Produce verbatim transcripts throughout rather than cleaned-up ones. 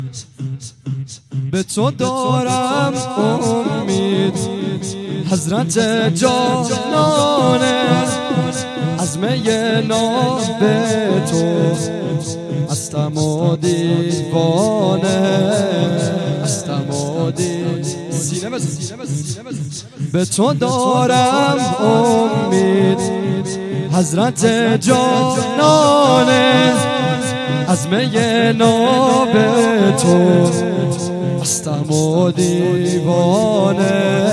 به تو دارم امید حضرت جانانه، از می ناب تو هستم و دیوانه، هستم و دیوانه. به تو دارم امید حضرت جانانه، از می ناب تو هستم و دیوانه.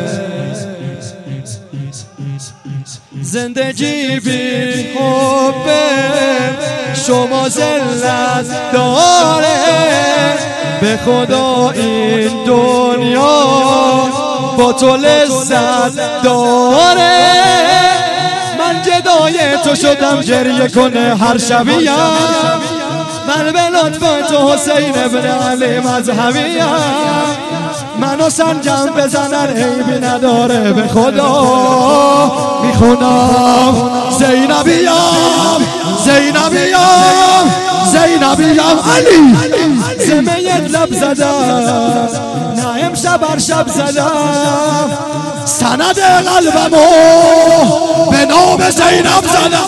زندگی بی حب شما ذلت داره، به خدا این دنیا با تو لذت داره. من جدای تو شدم گریه کنه هر شبیم، من به لطف تو حسین ابن علی مذهبیم. منو سنجم بزنن عیبی نداره، به خدا میخونم زینبیم زینبیم زینبیم. علی زمیت لب زدم، نه امشب هر شب زدم، سند قلبمو به نام زینب زدم،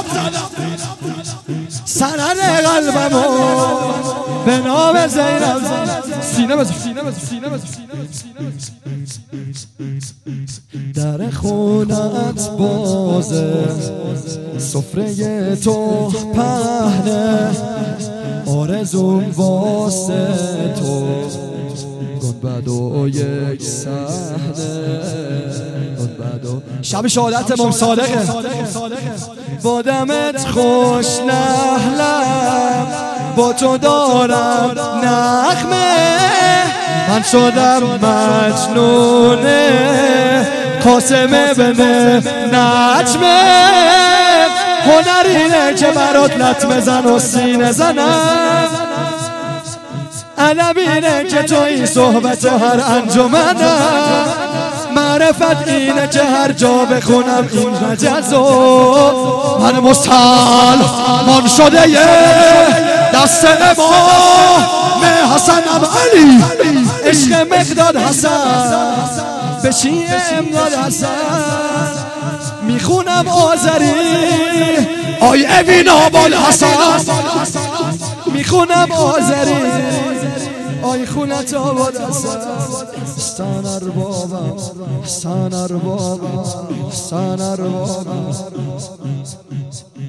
سند قلبمو به نام زینب زدم. سینه بزن سینه بزن سینه بزن در خونت بازه، سفره تو پهنه، آرزوم واسه تو گنبد و یک صحنه، گنبد و شب شهادت امام صادقه. با دمت خوش نحلم، با تو دارم نغمه، من شدم مجنونه قاسم ابن نجمه. هنر اینه که برات لطمه زن و سینه زنم، ادب اینه که تو این صحبت هر انجمنم، معرفت اینه که هر جا بخونم این رجزو. من مسلمان شده یه دست امام حسنم، علی عشق مقداد حسن به شیعه امداد حسن. میخونم آذری آی اوین آباد حسن، میخونم آذری آی خونت آباد حسن. حسن اربابم حسن اربابم حسن اربابم.